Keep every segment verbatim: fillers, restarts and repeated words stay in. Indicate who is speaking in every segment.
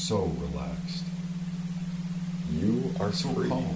Speaker 1: so relaxed.
Speaker 2: You are
Speaker 1: So
Speaker 2: free.
Speaker 1: calm.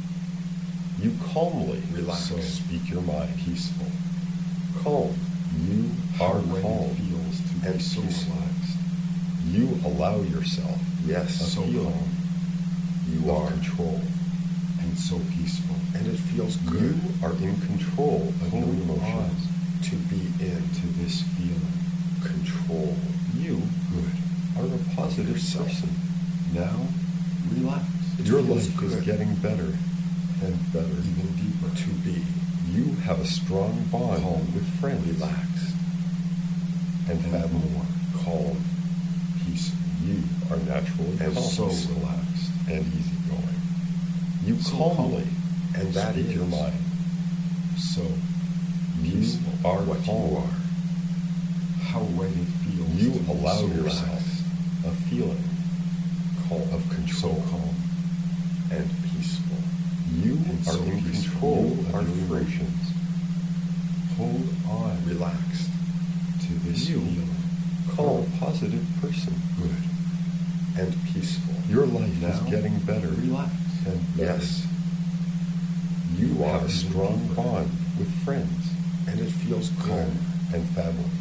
Speaker 2: You calmly
Speaker 1: Relax.
Speaker 2: So speak your mind.
Speaker 1: Peaceful.
Speaker 2: Calm. You
Speaker 1: How
Speaker 2: are
Speaker 1: right
Speaker 2: calm.
Speaker 1: it feels to be
Speaker 2: and
Speaker 1: so
Speaker 2: peaceful.
Speaker 1: relaxed.
Speaker 2: You allow yourself Yes. a
Speaker 1: So
Speaker 2: feeling
Speaker 1: calm
Speaker 2: you
Speaker 1: are.
Speaker 2: of control.
Speaker 1: and so peaceful.
Speaker 2: And it feels
Speaker 1: You
Speaker 2: good. You are in control of your
Speaker 1: Hold
Speaker 2: emotions.
Speaker 1: on
Speaker 2: To be in
Speaker 1: to this feeling.
Speaker 2: control. You
Speaker 1: Good.
Speaker 2: are a positive
Speaker 1: yourself.
Speaker 2: person.
Speaker 1: Now, relax.
Speaker 2: It
Speaker 1: Your
Speaker 2: feels
Speaker 1: life
Speaker 2: good.
Speaker 1: is getting better and better.
Speaker 2: Even deeper. To be.
Speaker 1: You have a strong bond
Speaker 2: Calm.
Speaker 1: with friends.
Speaker 2: Relaxed.
Speaker 1: And
Speaker 2: And
Speaker 1: family.
Speaker 2: more. Calm.
Speaker 1: Peaceful.
Speaker 2: You are naturally
Speaker 1: And
Speaker 2: calm.
Speaker 1: so
Speaker 2: Peaceful.
Speaker 1: relaxed.
Speaker 2: and easygoing. You
Speaker 1: So
Speaker 2: calmly
Speaker 1: calm.
Speaker 2: and that
Speaker 1: Speak
Speaker 2: is
Speaker 1: your mind. So
Speaker 2: You
Speaker 1: peaceful.
Speaker 2: are
Speaker 1: what
Speaker 2: calm.
Speaker 1: you are. How right it feels.
Speaker 2: You
Speaker 1: to be
Speaker 2: allow
Speaker 1: so
Speaker 2: yourself
Speaker 1: relaxed.
Speaker 2: a feeling
Speaker 1: calm
Speaker 2: of control.
Speaker 1: So calm.
Speaker 2: and peaceful.
Speaker 1: You
Speaker 2: And
Speaker 1: are
Speaker 2: so
Speaker 1: in
Speaker 2: peaceful.
Speaker 1: control
Speaker 2: You
Speaker 1: of
Speaker 2: are
Speaker 1: your
Speaker 2: free.
Speaker 1: emotions. Hold on
Speaker 2: Relaxed.
Speaker 1: to this
Speaker 2: You
Speaker 1: feeling.
Speaker 2: calm.
Speaker 1: A positive person.
Speaker 2: Good. And peaceful.
Speaker 1: Your life
Speaker 2: Now,
Speaker 1: is getting better.
Speaker 2: relax.
Speaker 1: And better.
Speaker 2: Yes.
Speaker 1: You,
Speaker 2: You
Speaker 1: have
Speaker 2: are
Speaker 1: a strong
Speaker 2: deeper.
Speaker 1: bond with friends
Speaker 2: And it feels
Speaker 1: calm,
Speaker 2: good.
Speaker 1: and family.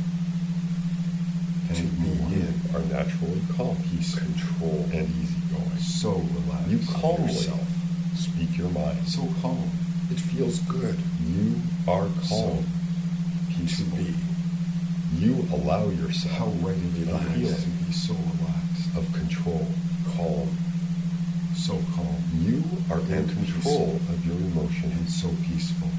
Speaker 2: To
Speaker 1: And
Speaker 2: be
Speaker 1: more.
Speaker 2: in
Speaker 1: are naturally calm,
Speaker 2: peace, control,
Speaker 1: and easygoing.
Speaker 2: so relaxed.
Speaker 1: You
Speaker 2: of
Speaker 1: calmly
Speaker 2: yourself.
Speaker 1: speak your mind.
Speaker 2: So calm. It feels good.
Speaker 1: You are calm,
Speaker 2: So
Speaker 1: peaceful.
Speaker 2: to be.
Speaker 1: You allow yourself
Speaker 2: How ready
Speaker 1: a
Speaker 2: relaxed.
Speaker 1: feeling
Speaker 2: To be so relaxed.
Speaker 1: of control.
Speaker 2: Calm.
Speaker 1: So calm. You are in
Speaker 2: And
Speaker 1: control of your emotions.
Speaker 2: And so peaceful.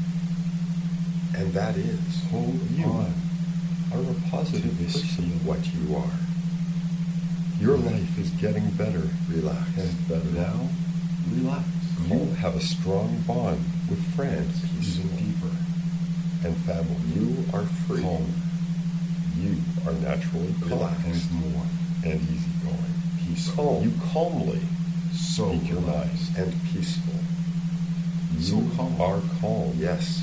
Speaker 2: And that is
Speaker 1: Hold
Speaker 2: you
Speaker 1: on. Are a positive
Speaker 2: to this
Speaker 1: person.
Speaker 2: feel what you are.
Speaker 1: Your
Speaker 2: Good.
Speaker 1: life is getting better
Speaker 2: Relax.
Speaker 1: and better. Now, relax. You
Speaker 2: Calm.
Speaker 1: have a strong bond with
Speaker 2: And
Speaker 1: friends,
Speaker 2: peaceful.
Speaker 1: even deeper, and family.
Speaker 2: You are free.
Speaker 1: Calm. You are naturally calm
Speaker 2: Relax.
Speaker 1: and more and easygoing. Peaceful.
Speaker 2: Calm.
Speaker 1: You calmly
Speaker 2: So
Speaker 1: speak your mind.
Speaker 2: relaxed and peaceful.
Speaker 1: You
Speaker 2: So calm.
Speaker 1: are calm.
Speaker 2: Yes.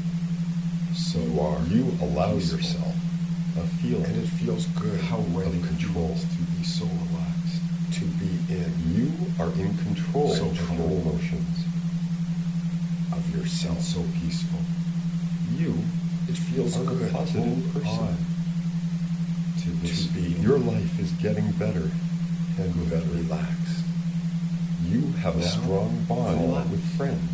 Speaker 1: So
Speaker 2: You are
Speaker 1: you allow
Speaker 2: peaceful.
Speaker 1: yourself a feeling
Speaker 2: And it feels good.
Speaker 1: How right
Speaker 2: of
Speaker 1: it
Speaker 2: control.
Speaker 1: feels to be so relaxed.
Speaker 2: To be in
Speaker 1: You are in control
Speaker 2: So
Speaker 1: of your
Speaker 2: calm.
Speaker 1: emotions.
Speaker 2: of yourself.
Speaker 1: And so peaceful. You
Speaker 2: It feels
Speaker 1: are
Speaker 2: good.
Speaker 1: a positive
Speaker 2: Hold
Speaker 1: person.
Speaker 2: on.
Speaker 1: To this
Speaker 2: To be.
Speaker 1: feeling. Your life is getting better and
Speaker 2: Good.
Speaker 1: better.
Speaker 2: Relaxed.
Speaker 1: You have a
Speaker 2: Now,
Speaker 1: strong bond
Speaker 2: relax.
Speaker 1: with friends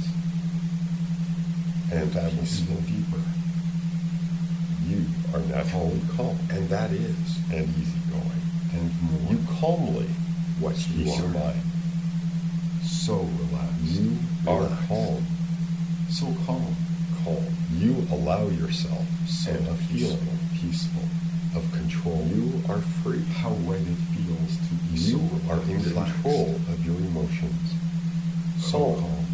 Speaker 1: and
Speaker 2: And
Speaker 1: family.
Speaker 2: peaceful.
Speaker 1: Even deeper. You are naturally calm
Speaker 2: And that is
Speaker 1: and easygoing.
Speaker 2: and more.
Speaker 1: You calmly
Speaker 2: what
Speaker 1: speak
Speaker 2: you
Speaker 1: your
Speaker 2: are.
Speaker 1: mind.
Speaker 2: So relaxed.
Speaker 1: You are
Speaker 2: Relaxed.
Speaker 1: calm.
Speaker 2: So calm. Calm.
Speaker 1: You allow yourself
Speaker 2: So
Speaker 1: a feeling
Speaker 2: peaceful.
Speaker 1: of control.
Speaker 2: You are free.
Speaker 1: How right it feels to be
Speaker 2: You
Speaker 1: so
Speaker 2: are in
Speaker 1: relaxed. control of your emotions.
Speaker 2: So
Speaker 1: calm.
Speaker 2: calm.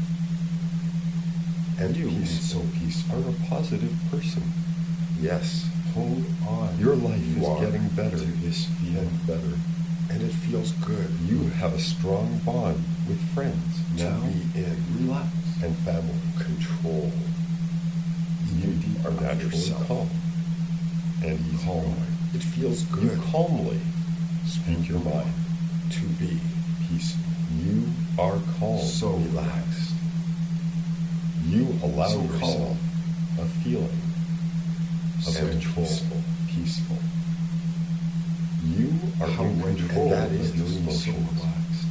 Speaker 2: And
Speaker 1: You
Speaker 2: peaceful.
Speaker 1: so peaceful. Are a positive person.
Speaker 2: Yes.
Speaker 1: Hold on. Your life
Speaker 2: You
Speaker 1: is
Speaker 2: are
Speaker 1: getting better
Speaker 2: to this feeling.
Speaker 1: and better.
Speaker 2: And it feels good.
Speaker 1: You have a strong bond with friends
Speaker 2: to
Speaker 1: now
Speaker 2: be in
Speaker 1: relax and family.
Speaker 2: control.
Speaker 1: You are
Speaker 2: of
Speaker 1: naturally
Speaker 2: yourself.
Speaker 1: calm and
Speaker 2: Calm.
Speaker 1: easygoing.
Speaker 2: It feels
Speaker 1: You
Speaker 2: good.
Speaker 1: calmly speak your mind.
Speaker 2: To be
Speaker 1: Peaceful. You are calm.
Speaker 2: so relaxed.
Speaker 1: You allow
Speaker 2: So
Speaker 1: yourself a feeling of
Speaker 2: And
Speaker 1: control.
Speaker 2: peaceful.
Speaker 1: Peaceful. You are
Speaker 2: How
Speaker 1: in
Speaker 2: right-
Speaker 1: control
Speaker 2: and that
Speaker 1: of
Speaker 2: is
Speaker 1: your
Speaker 2: so
Speaker 1: emotions.
Speaker 2: relaxed.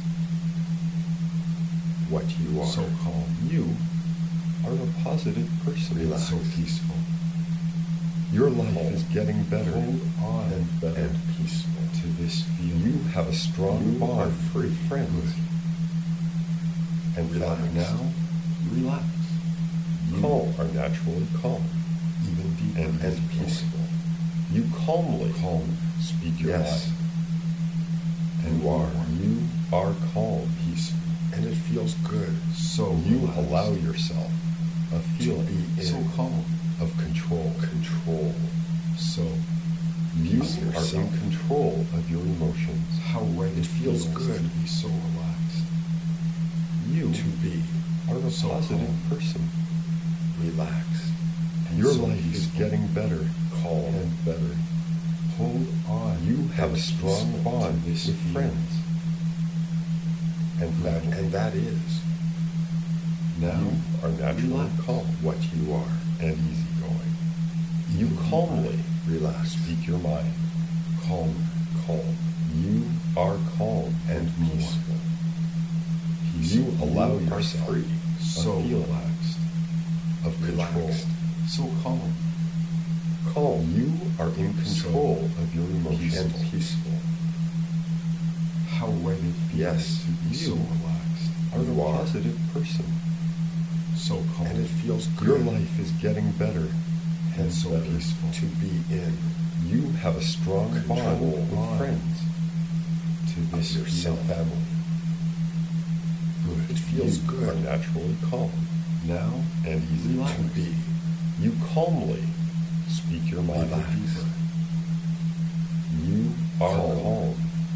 Speaker 2: What you are.
Speaker 1: So calm. You are a positive person.
Speaker 2: Relaxed.
Speaker 1: So peaceful. Your life
Speaker 2: Calm.
Speaker 1: is getting better
Speaker 2: Hold on.
Speaker 1: and better.
Speaker 2: And peaceful.
Speaker 1: To this feeling. You have a strong
Speaker 2: You
Speaker 1: bond
Speaker 2: are free.
Speaker 1: with friends
Speaker 2: Good.
Speaker 1: and
Speaker 2: Relax.
Speaker 1: family. Now, relax. You
Speaker 2: Calm.
Speaker 1: are naturally calm
Speaker 2: Even deeper.
Speaker 1: and,
Speaker 2: And
Speaker 1: easygoing.
Speaker 2: peaceful.
Speaker 1: You calmly
Speaker 2: Calm.
Speaker 1: speak your
Speaker 2: Yes.
Speaker 1: mind.
Speaker 2: And
Speaker 1: You are.
Speaker 2: more.
Speaker 1: You are calm.
Speaker 2: Peaceful. And it feels good. So
Speaker 1: You
Speaker 2: relaxed.
Speaker 1: allow yourself a
Speaker 2: to
Speaker 1: feeling
Speaker 2: be in
Speaker 1: so calm of control.
Speaker 2: control.
Speaker 1: So you
Speaker 2: Of
Speaker 1: are in
Speaker 2: yourself.
Speaker 1: control of your emotions.
Speaker 2: How right it feels good.
Speaker 1: to be so relaxed. You
Speaker 2: To be
Speaker 1: are a
Speaker 2: so
Speaker 1: positive
Speaker 2: calm.
Speaker 1: person.
Speaker 2: relaxed. And
Speaker 1: Your
Speaker 2: so
Speaker 1: life is
Speaker 2: peaceful.
Speaker 1: getting better
Speaker 2: Calm.
Speaker 1: and better.
Speaker 2: Hold on.
Speaker 1: You have a strong
Speaker 2: peaceful
Speaker 1: bond
Speaker 2: to this
Speaker 1: with
Speaker 2: feeling.
Speaker 1: friends and family.
Speaker 2: And that is
Speaker 1: Now you are naturally
Speaker 2: relax.
Speaker 1: calm
Speaker 2: What you are.
Speaker 1: and easygoing. You
Speaker 2: Even
Speaker 1: calmly
Speaker 2: Relax.
Speaker 1: speak your mind.
Speaker 2: Calm. Calm.
Speaker 1: You are calm
Speaker 2: And
Speaker 1: and
Speaker 2: more.
Speaker 1: peaceful.
Speaker 2: Peaceful.
Speaker 1: You allow
Speaker 2: You are
Speaker 1: yourself
Speaker 2: free.
Speaker 1: a
Speaker 2: So
Speaker 1: feeling
Speaker 2: relaxed.
Speaker 1: of control.
Speaker 2: Relaxed. So calm.
Speaker 1: Calm. You are in control of your emotions.
Speaker 2: And peaceful. How right it feels
Speaker 1: Yes,
Speaker 2: to be so
Speaker 1: you
Speaker 2: relaxed.
Speaker 1: are
Speaker 2: You
Speaker 1: a
Speaker 2: are
Speaker 1: positive person.
Speaker 2: so calm. And it feels good.
Speaker 1: Your life is getting better and
Speaker 2: and so
Speaker 1: better.
Speaker 2: peaceful to be in.
Speaker 1: You have a strong
Speaker 2: Control
Speaker 1: bond with
Speaker 2: on
Speaker 1: friends
Speaker 2: To
Speaker 1: of
Speaker 2: this
Speaker 1: yourself
Speaker 2: feeling.
Speaker 1: family.
Speaker 2: Good. It feels
Speaker 1: you
Speaker 2: good.
Speaker 1: are naturally calm
Speaker 2: Now
Speaker 1: and easy
Speaker 2: relax.
Speaker 1: to be. You calmly speak your mind.
Speaker 2: Relax. Deeper.
Speaker 1: You are
Speaker 2: Calm.
Speaker 1: calm.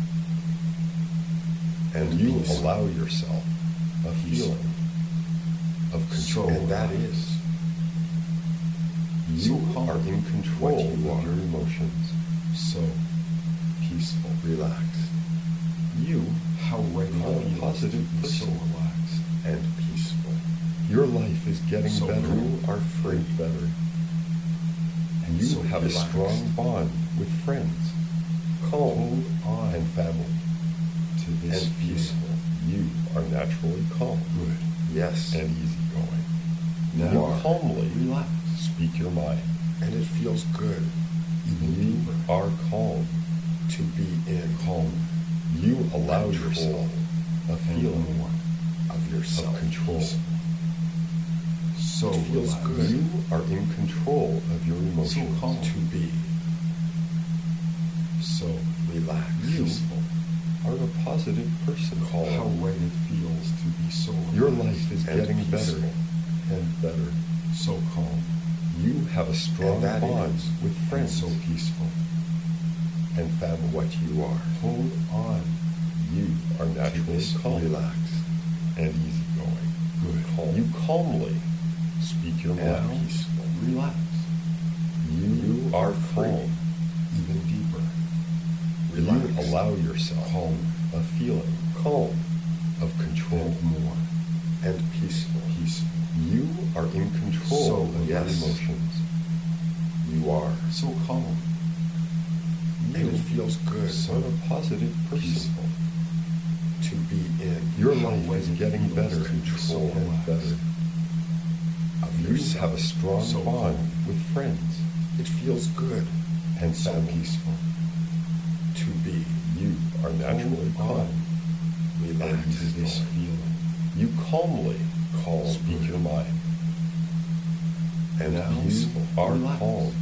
Speaker 2: And
Speaker 1: you
Speaker 2: peaceful.
Speaker 1: allow yourself a
Speaker 2: Peaceful.
Speaker 1: feeling of control.
Speaker 2: And that is
Speaker 1: you
Speaker 2: so calm.
Speaker 1: are in control
Speaker 2: What you
Speaker 1: of
Speaker 2: are.
Speaker 1: your emotions.
Speaker 2: so peaceful. Relax.
Speaker 1: You
Speaker 2: How right it
Speaker 1: are a
Speaker 2: feels
Speaker 1: positive
Speaker 2: to be so
Speaker 1: person.
Speaker 2: relaxed and peaceful.
Speaker 1: Your life is getting
Speaker 2: So
Speaker 1: better.
Speaker 2: you are free.
Speaker 1: and better.
Speaker 2: And
Speaker 1: You
Speaker 2: so
Speaker 1: have
Speaker 2: relaxed.
Speaker 1: a strong bond with friends,
Speaker 2: Hold
Speaker 1: calm,
Speaker 2: on
Speaker 1: and family.
Speaker 2: to this
Speaker 1: and
Speaker 2: feeling.
Speaker 1: peaceful. You are naturally calm
Speaker 2: Good. Yes.
Speaker 1: and easygoing.
Speaker 2: Now
Speaker 1: You calmly
Speaker 2: relax.
Speaker 1: speak your mind.
Speaker 2: And it feels good. Even
Speaker 1: You
Speaker 2: deeper.
Speaker 1: are calm.
Speaker 2: To be in. Calm.
Speaker 1: You allow
Speaker 2: Control.
Speaker 1: yourself a
Speaker 2: And
Speaker 1: feeling
Speaker 2: more of yourself.
Speaker 1: of control.
Speaker 2: Peaceful. So
Speaker 1: It feels
Speaker 2: relaxed.
Speaker 1: good. You are in control of your
Speaker 2: So
Speaker 1: emotions.
Speaker 2: calm. To be. So relaxed.
Speaker 1: You
Speaker 2: Peaceful.
Speaker 1: are a positive person.
Speaker 2: How right it feels to be so relaxed.
Speaker 1: Your life is
Speaker 2: and
Speaker 1: getting
Speaker 2: peaceful.
Speaker 1: better and better.
Speaker 2: So calm.
Speaker 1: You have a strong
Speaker 2: And that
Speaker 1: bond
Speaker 2: is
Speaker 1: with friends
Speaker 2: and so peaceful.
Speaker 1: and family.
Speaker 2: What you are. Hold on.
Speaker 1: You are
Speaker 2: To
Speaker 1: naturally
Speaker 2: this
Speaker 1: calm
Speaker 2: relaxed.
Speaker 1: and easygoing.
Speaker 2: Good. Calm.
Speaker 1: You calmly speak your
Speaker 2: and
Speaker 1: mind.
Speaker 2: peaceful. Relax.
Speaker 1: You,
Speaker 2: You
Speaker 1: are
Speaker 2: are free.
Speaker 1: calm.
Speaker 2: Even deeper.
Speaker 1: You
Speaker 2: Relax.
Speaker 1: allow yourself
Speaker 2: Calm.
Speaker 1: a feeling
Speaker 2: Calm.
Speaker 1: of control.
Speaker 2: And more. And peaceful. Peaceful.
Speaker 1: You are in control
Speaker 2: So,
Speaker 1: of your
Speaker 2: yes.
Speaker 1: emotions.
Speaker 2: You are. So calm.
Speaker 1: You
Speaker 2: And it feels good.
Speaker 1: are
Speaker 2: So
Speaker 1: a positive person.
Speaker 2: peaceful. To be in.
Speaker 1: Your
Speaker 2: How
Speaker 1: life
Speaker 2: right
Speaker 1: is
Speaker 2: it
Speaker 1: getting
Speaker 2: feels
Speaker 1: better
Speaker 2: to be so
Speaker 1: and
Speaker 2: relaxed.
Speaker 1: better.
Speaker 2: Of
Speaker 1: You
Speaker 2: yourself.
Speaker 1: have a strong
Speaker 2: So
Speaker 1: bond
Speaker 2: calm.
Speaker 1: with friends
Speaker 2: It feels good.
Speaker 1: and
Speaker 2: So
Speaker 1: family.
Speaker 2: peaceful. To be.
Speaker 1: You are naturally
Speaker 2: Hold
Speaker 1: calm.
Speaker 2: on. Relax.
Speaker 1: and
Speaker 2: To this
Speaker 1: easygoing.
Speaker 2: feeling.
Speaker 1: You calmly
Speaker 2: Calm.
Speaker 1: speak
Speaker 2: Good.
Speaker 1: your mind.
Speaker 2: And
Speaker 1: now
Speaker 2: peaceful.
Speaker 1: you are
Speaker 2: Relax.
Speaker 1: calm.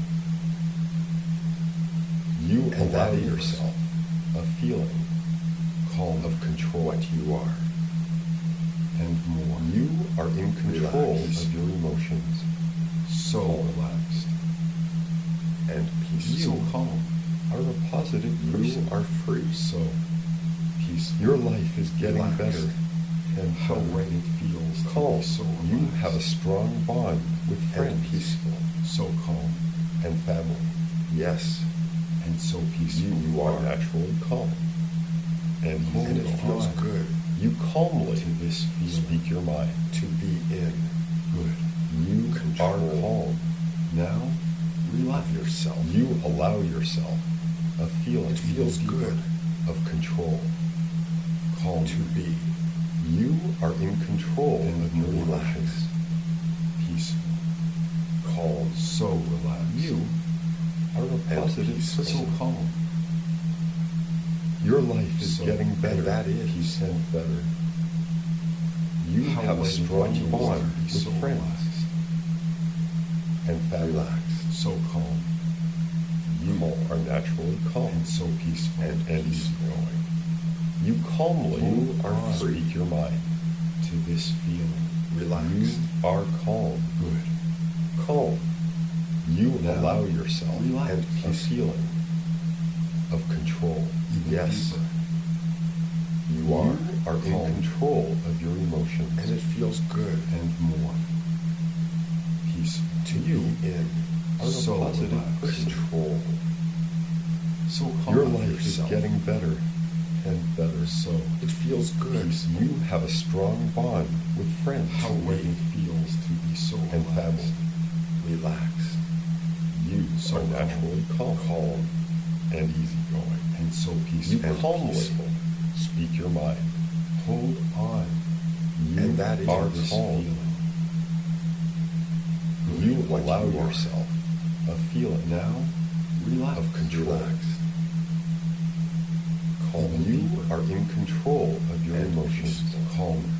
Speaker 1: You
Speaker 2: And
Speaker 1: allow
Speaker 2: that is
Speaker 1: yourself a feeling
Speaker 2: Calm.
Speaker 1: of control.
Speaker 2: What you are. And more.
Speaker 1: You are in control
Speaker 2: Relax.
Speaker 1: of your emotions.
Speaker 2: So
Speaker 1: Calm.
Speaker 2: relaxed. And peaceful.
Speaker 1: You
Speaker 2: So calm.
Speaker 1: are a positive person.
Speaker 2: You are free. So peaceful.
Speaker 1: Your life is getting
Speaker 2: Relaxed.
Speaker 1: better and
Speaker 2: How
Speaker 1: better.
Speaker 2: right it feels to
Speaker 1: Calm.
Speaker 2: be so relaxed.
Speaker 1: You have a strong bond with friends
Speaker 2: and peaceful. So calm.
Speaker 1: and family.
Speaker 2: Yes. And so peaceful.
Speaker 1: You, you are naturally calm and
Speaker 2: And it
Speaker 1: easygoing.
Speaker 2: feels good.
Speaker 1: You calmly
Speaker 2: To this feeling.
Speaker 1: speak your mind.
Speaker 2: To be in. Good.
Speaker 1: You
Speaker 2: Control.
Speaker 1: are calm.
Speaker 2: Now relax yourself.
Speaker 1: You allow yourself a feeling
Speaker 2: It feels
Speaker 1: deeper
Speaker 2: good.
Speaker 1: of control.
Speaker 2: Calm. To be.
Speaker 1: You are in control
Speaker 2: And
Speaker 1: of your
Speaker 2: relax.
Speaker 1: emotions.
Speaker 2: Peaceful. Calm. So relaxed.
Speaker 1: You are a
Speaker 2: And
Speaker 1: positive
Speaker 2: peaceful.
Speaker 1: person.
Speaker 2: So calm.
Speaker 1: Your life is
Speaker 2: So-
Speaker 1: getting
Speaker 2: and
Speaker 1: better
Speaker 2: that is
Speaker 1: peaceful and better. You
Speaker 2: How
Speaker 1: have a
Speaker 2: right it
Speaker 1: strong
Speaker 2: feels
Speaker 1: bond
Speaker 2: to be
Speaker 1: with
Speaker 2: so
Speaker 1: friends
Speaker 2: relaxed.
Speaker 1: and family.
Speaker 2: Relaxed. So calm.
Speaker 1: You
Speaker 2: Calm.
Speaker 1: are naturally calm
Speaker 2: And so peaceful.
Speaker 1: and, and
Speaker 2: peaceful.
Speaker 1: easygoing. You calmly
Speaker 2: You are free.
Speaker 1: speak your mind.
Speaker 2: To this feeling. Relaxed.
Speaker 1: You are calm.
Speaker 2: Good.
Speaker 1: Calm. You
Speaker 2: Now,
Speaker 1: allow yourself
Speaker 2: relax.
Speaker 1: and a feeling of control.
Speaker 2: Even
Speaker 1: yes.
Speaker 2: deeper.
Speaker 1: You
Speaker 2: You
Speaker 1: are, are in
Speaker 2: calm.
Speaker 1: control of your emotions.
Speaker 2: And it feels good. And more. Peaceful. To
Speaker 1: You
Speaker 2: be in.
Speaker 1: are a
Speaker 2: so
Speaker 1: positive
Speaker 2: relaxed.
Speaker 1: person.
Speaker 2: Control. So calm
Speaker 1: Your
Speaker 2: of
Speaker 1: life
Speaker 2: yourself.
Speaker 1: is getting better and better.
Speaker 2: So it feels good.
Speaker 1: Peaceful. You have a strong bond with friends.
Speaker 2: How great it feels to be so
Speaker 1: and
Speaker 2: relaxed.
Speaker 1: family.
Speaker 2: Relaxed.
Speaker 1: You
Speaker 2: So
Speaker 1: are naturally calm,
Speaker 2: calm,
Speaker 1: and easygoing.
Speaker 2: and so peaceful.
Speaker 1: You
Speaker 2: and
Speaker 1: calmly
Speaker 2: peaceful.
Speaker 1: speak your mind.
Speaker 2: Hold on.
Speaker 1: You
Speaker 2: and that is
Speaker 1: are
Speaker 2: this
Speaker 1: calm.
Speaker 2: feeling.
Speaker 1: You
Speaker 2: What
Speaker 1: allow
Speaker 2: you are.
Speaker 1: yourself a feeling
Speaker 2: Now, relax.
Speaker 1: of control.
Speaker 2: Relaxed. Calm.
Speaker 1: You
Speaker 2: deeper.
Speaker 1: are in control of your
Speaker 2: and
Speaker 1: emotions.
Speaker 2: peaceful. Calmer.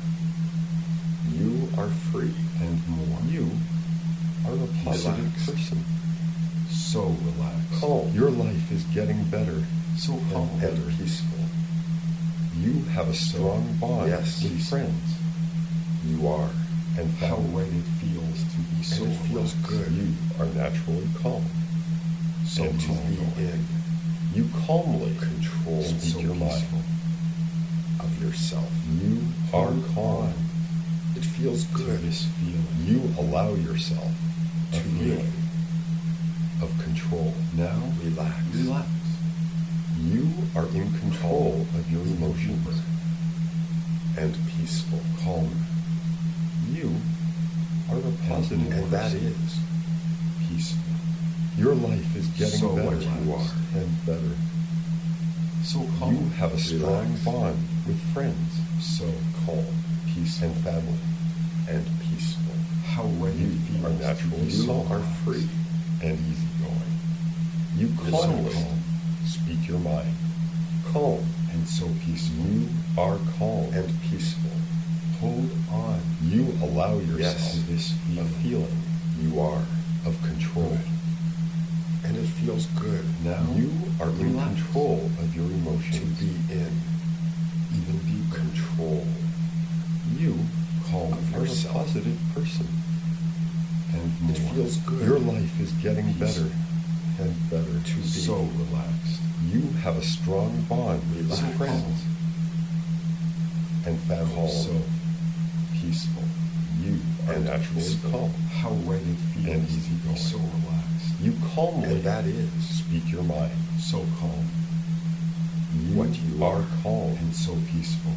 Speaker 2: You are free and more.
Speaker 1: You are a positive
Speaker 2: Relaxed.
Speaker 1: person.
Speaker 2: So relaxed.
Speaker 1: Calm. Your life is getting better.
Speaker 2: So calm
Speaker 1: and
Speaker 2: and
Speaker 1: better.
Speaker 2: peaceful.
Speaker 1: You have a strong bond
Speaker 2: Yes.
Speaker 1: with
Speaker 2: Peaceful.
Speaker 1: friends
Speaker 2: You are.
Speaker 1: and
Speaker 2: How
Speaker 1: family.
Speaker 2: great it feels to be so
Speaker 1: And it feels
Speaker 2: relaxed.
Speaker 1: good. You are naturally calm.
Speaker 2: So
Speaker 1: and
Speaker 2: to be
Speaker 1: easygoing.
Speaker 2: in
Speaker 1: You calmly
Speaker 2: control
Speaker 1: speak
Speaker 2: so
Speaker 1: your mind.
Speaker 2: peaceful of yourself.
Speaker 1: You are
Speaker 2: Hold
Speaker 1: calm.
Speaker 2: on. It feels good. This feeling.
Speaker 1: You allow yourself a
Speaker 2: To be.
Speaker 1: feeling of control.
Speaker 2: Now relax. Relax.
Speaker 1: You are in control of your
Speaker 2: Even
Speaker 1: emotions.
Speaker 2: deeper. And peaceful. Calmer.
Speaker 1: You are a positive
Speaker 2: And that
Speaker 1: person.
Speaker 2: is peaceful.
Speaker 1: Your life is getting
Speaker 2: So
Speaker 1: better
Speaker 2: what you are.
Speaker 1: and better.
Speaker 2: So calm.
Speaker 1: You have a strong
Speaker 2: Relax.
Speaker 1: bond with friends
Speaker 2: So calm. Peaceful.
Speaker 1: and family.
Speaker 2: and peaceful. How great
Speaker 1: You
Speaker 2: it feels
Speaker 1: are naturally
Speaker 2: to be so
Speaker 1: calm.
Speaker 2: are free.
Speaker 1: and easygoing. You
Speaker 2: You're
Speaker 1: calmly
Speaker 2: so calm.
Speaker 1: speak your mind.
Speaker 2: Calm and so peaceful.
Speaker 1: You are calm.
Speaker 2: and peaceful. Hold on.
Speaker 1: You allow yourself
Speaker 2: Yes, to this
Speaker 1: a
Speaker 2: feeling.
Speaker 1: feeling
Speaker 2: You are.
Speaker 1: of control.
Speaker 2: Good. And it feels good. Now
Speaker 1: You are in
Speaker 2: relax.
Speaker 1: control of your emotions.
Speaker 2: To be in even deeper control.
Speaker 1: You
Speaker 2: Calm
Speaker 1: are
Speaker 2: of
Speaker 1: a
Speaker 2: yourself.
Speaker 1: positive person.
Speaker 2: And more. It feels good.
Speaker 1: Your life is getting
Speaker 2: Peaceful.
Speaker 1: better and better.
Speaker 2: to be so relaxed.
Speaker 1: You have a strong bond
Speaker 2: Relax.
Speaker 1: with friends and family.
Speaker 2: Calm.
Speaker 1: So
Speaker 2: Peaceful.
Speaker 1: you are
Speaker 2: and
Speaker 1: naturally
Speaker 2: peaceful.
Speaker 1: calm.
Speaker 2: How great it feels
Speaker 1: And
Speaker 2: to be
Speaker 1: easygoing.
Speaker 2: so relaxed.
Speaker 1: You calmly
Speaker 2: And that is
Speaker 1: speak your mind.
Speaker 2: so calm.
Speaker 1: You,
Speaker 2: What you
Speaker 1: are
Speaker 2: are.
Speaker 1: calm.
Speaker 2: And so peaceful.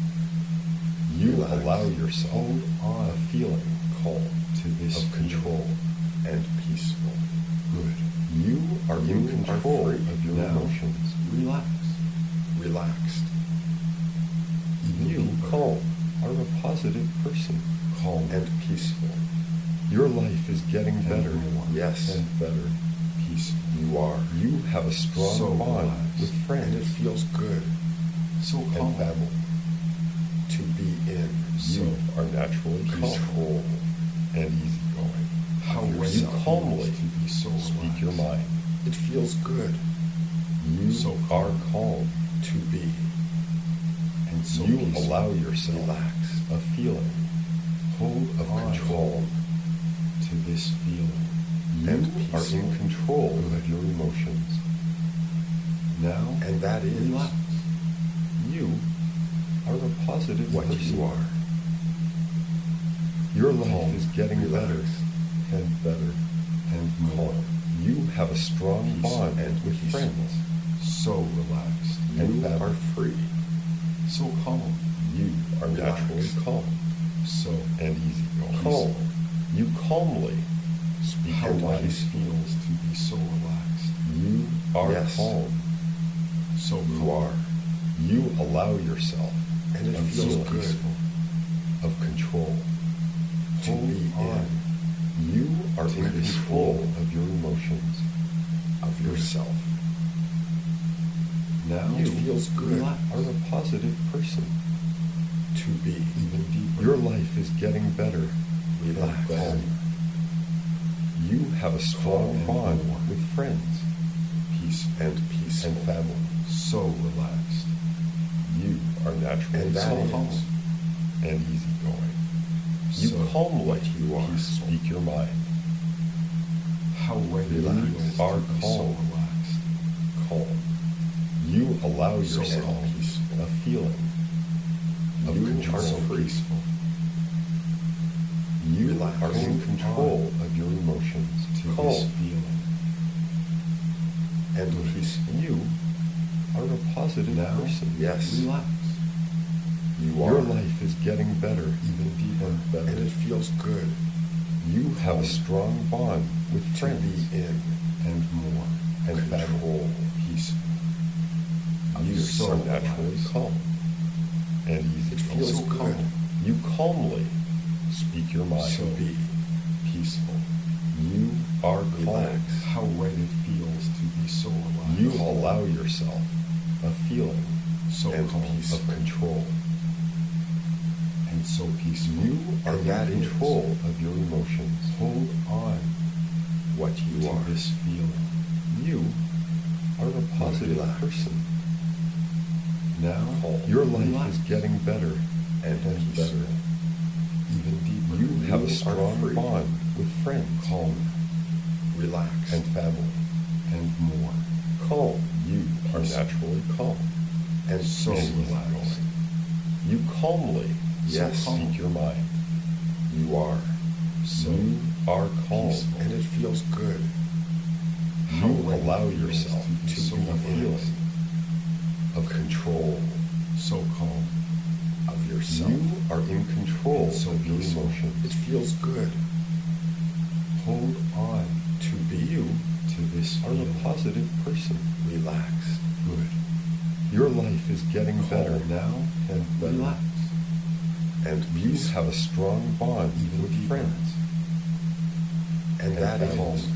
Speaker 1: You
Speaker 2: Relax.
Speaker 1: allow yourself
Speaker 2: Hold on.
Speaker 1: a feeling
Speaker 2: Calm to this
Speaker 1: of control.
Speaker 2: feeling. And peaceful. Good.
Speaker 1: You are in
Speaker 2: You are
Speaker 1: control
Speaker 2: free.
Speaker 1: of your
Speaker 2: Now,
Speaker 1: emotions.
Speaker 2: Relax. Relaxed. Even
Speaker 1: You,
Speaker 2: deeper.
Speaker 1: calm, are a positive person.
Speaker 2: Calm and peaceful.
Speaker 1: Your life is getting
Speaker 2: And
Speaker 1: better
Speaker 2: more. Yes.
Speaker 1: and better.
Speaker 2: Peaceful. You are.
Speaker 1: You have a strong
Speaker 2: so
Speaker 1: bond
Speaker 2: relaxed.
Speaker 1: with friends
Speaker 2: And it feels good. So calm.
Speaker 1: and family.
Speaker 2: To be in. So
Speaker 1: You are naturally calm
Speaker 2: control.
Speaker 1: and easygoing.
Speaker 2: How
Speaker 1: You
Speaker 2: great it
Speaker 1: calmly
Speaker 2: feels to be so
Speaker 1: speak your
Speaker 2: relaxed.
Speaker 1: mind.
Speaker 2: It feels good.
Speaker 1: You
Speaker 2: So
Speaker 1: are
Speaker 2: calm.
Speaker 1: calm.
Speaker 2: To be. And so
Speaker 1: You
Speaker 2: peaceful.
Speaker 1: allow yourself
Speaker 2: Relaxed.
Speaker 1: a feeling
Speaker 2: Hold
Speaker 1: of
Speaker 2: on.
Speaker 1: control.
Speaker 2: To this feeling.
Speaker 1: You
Speaker 2: and
Speaker 1: are
Speaker 2: peaceful.
Speaker 1: in control
Speaker 2: Good.
Speaker 1: of your emotions.
Speaker 2: Now and that is
Speaker 1: Relax. You are a positive
Speaker 2: what
Speaker 1: person.
Speaker 2: you are.
Speaker 1: Your life
Speaker 2: Calm.
Speaker 1: is getting
Speaker 2: Relax.
Speaker 1: better and better
Speaker 2: And
Speaker 1: more.
Speaker 2: more.
Speaker 1: You have a strong
Speaker 2: Peaceful
Speaker 1: bond
Speaker 2: and
Speaker 1: with
Speaker 2: peaceful.
Speaker 1: friends
Speaker 2: So relaxed.
Speaker 1: and
Speaker 2: You
Speaker 1: family.
Speaker 2: are free. So calm.
Speaker 1: You are
Speaker 2: Relax.
Speaker 1: naturally calm
Speaker 2: So
Speaker 1: and easygoing.
Speaker 2: Calm.
Speaker 1: You calmly speak
Speaker 2: how
Speaker 1: your
Speaker 2: nice
Speaker 1: mind.
Speaker 2: feels to be so relaxed.
Speaker 1: You are
Speaker 2: Yes.
Speaker 1: calm.
Speaker 2: So
Speaker 1: You
Speaker 2: calm.
Speaker 1: are. You allow yourself
Speaker 2: And it
Speaker 1: a
Speaker 2: feels
Speaker 1: feeling
Speaker 2: good.
Speaker 1: of control.
Speaker 2: To
Speaker 1: Hold
Speaker 2: be
Speaker 1: on. You are
Speaker 2: To
Speaker 1: in
Speaker 2: this
Speaker 1: control
Speaker 2: feeling.
Speaker 1: of your emotions.
Speaker 2: Of yourself. Now
Speaker 1: You
Speaker 2: it feels good.
Speaker 1: are a positive person.
Speaker 2: To be even deeper.
Speaker 1: Your life is getting better.
Speaker 2: Relax.
Speaker 1: and better. You have a strong
Speaker 2: Calm and
Speaker 1: bond
Speaker 2: more.
Speaker 1: with friends
Speaker 2: Peace and peaceful.
Speaker 1: and family.
Speaker 2: So relaxed.
Speaker 1: You are naturally
Speaker 2: And that
Speaker 1: calm
Speaker 2: is
Speaker 1: and easygoing. You
Speaker 2: so
Speaker 1: calmly
Speaker 2: what you are.
Speaker 1: speak your mind.
Speaker 2: How great it
Speaker 1: You
Speaker 2: feels
Speaker 1: are
Speaker 2: to be so
Speaker 1: calm.
Speaker 2: relaxed.
Speaker 1: Calm. You allow
Speaker 2: So
Speaker 1: yourself
Speaker 2: peaceful.
Speaker 1: a feeling of
Speaker 2: You
Speaker 1: control.
Speaker 2: are so peaceful.
Speaker 1: You
Speaker 2: Relax.
Speaker 1: are in
Speaker 2: Hold
Speaker 1: control of your emotions.
Speaker 2: To
Speaker 1: Calm.
Speaker 2: this feeling. and peaceful.
Speaker 1: You are a positive
Speaker 2: Now,
Speaker 1: person.
Speaker 2: yes.
Speaker 3: Relax.
Speaker 2: You are
Speaker 1: Your life is getting better,
Speaker 2: even deeper,
Speaker 1: and better.
Speaker 2: and it feels good
Speaker 1: You have a strong bond with
Speaker 2: to
Speaker 1: friends
Speaker 2: be in and more
Speaker 1: and
Speaker 2: control,
Speaker 1: family.
Speaker 2: peaceful. of
Speaker 1: You
Speaker 2: your soul
Speaker 1: are naturally
Speaker 2: lives.
Speaker 1: calm and easy.
Speaker 2: It feels
Speaker 1: So
Speaker 2: good.
Speaker 1: calm. You calmly speak your mind.
Speaker 2: So be peaceful.
Speaker 1: You are
Speaker 2: Relax.
Speaker 1: calm.
Speaker 2: How right it feels to be so alive.
Speaker 1: You allow yourself a feeling
Speaker 2: so
Speaker 1: and
Speaker 2: calm
Speaker 1: of control.
Speaker 2: and so peaceful.
Speaker 1: You are
Speaker 2: And that
Speaker 1: in
Speaker 2: is-
Speaker 1: control of your emotions.
Speaker 2: Hold on
Speaker 1: What you
Speaker 2: to
Speaker 1: are.
Speaker 2: this feeling.
Speaker 1: You are a positive
Speaker 2: Relax.
Speaker 1: person.
Speaker 2: Now,
Speaker 1: Your life
Speaker 2: relax
Speaker 1: is getting better
Speaker 2: and
Speaker 1: and
Speaker 2: peaceful.
Speaker 1: better.
Speaker 2: Even deeper.
Speaker 1: You have a
Speaker 2: are
Speaker 1: strong
Speaker 2: free.
Speaker 1: bond with friends
Speaker 2: Calm. Relax.
Speaker 1: and family.
Speaker 2: and more.
Speaker 1: Calm. You are
Speaker 2: Peace.
Speaker 1: naturally calm
Speaker 2: And so
Speaker 1: easy
Speaker 2: relaxed.
Speaker 1: going. You calmly
Speaker 2: Yes.
Speaker 1: speak your mind.
Speaker 2: You are so
Speaker 1: You are calm.
Speaker 2: peaceful. And it feels good.
Speaker 1: You
Speaker 2: How right it
Speaker 1: allow
Speaker 2: feels
Speaker 1: yourself
Speaker 2: to be
Speaker 1: to
Speaker 2: so
Speaker 1: be a feeling
Speaker 2: relaxed.
Speaker 1: of control.
Speaker 2: So calm of yourself.
Speaker 1: You are in control
Speaker 2: And so
Speaker 1: of your
Speaker 2: peaceful.
Speaker 1: emotions.
Speaker 2: It feels good. Hold on to be
Speaker 1: You
Speaker 2: to this
Speaker 1: are a
Speaker 2: feeling.
Speaker 1: positive person.
Speaker 2: Relaxed. Good.
Speaker 1: Your life is getting
Speaker 2: Calm
Speaker 1: better
Speaker 2: now
Speaker 1: and better.
Speaker 2: Relax. And
Speaker 1: You
Speaker 2: peace.
Speaker 1: have a strong bond
Speaker 2: Even
Speaker 1: with
Speaker 2: deeper.
Speaker 1: friends.
Speaker 2: And
Speaker 1: and
Speaker 2: that
Speaker 1: family.
Speaker 2: is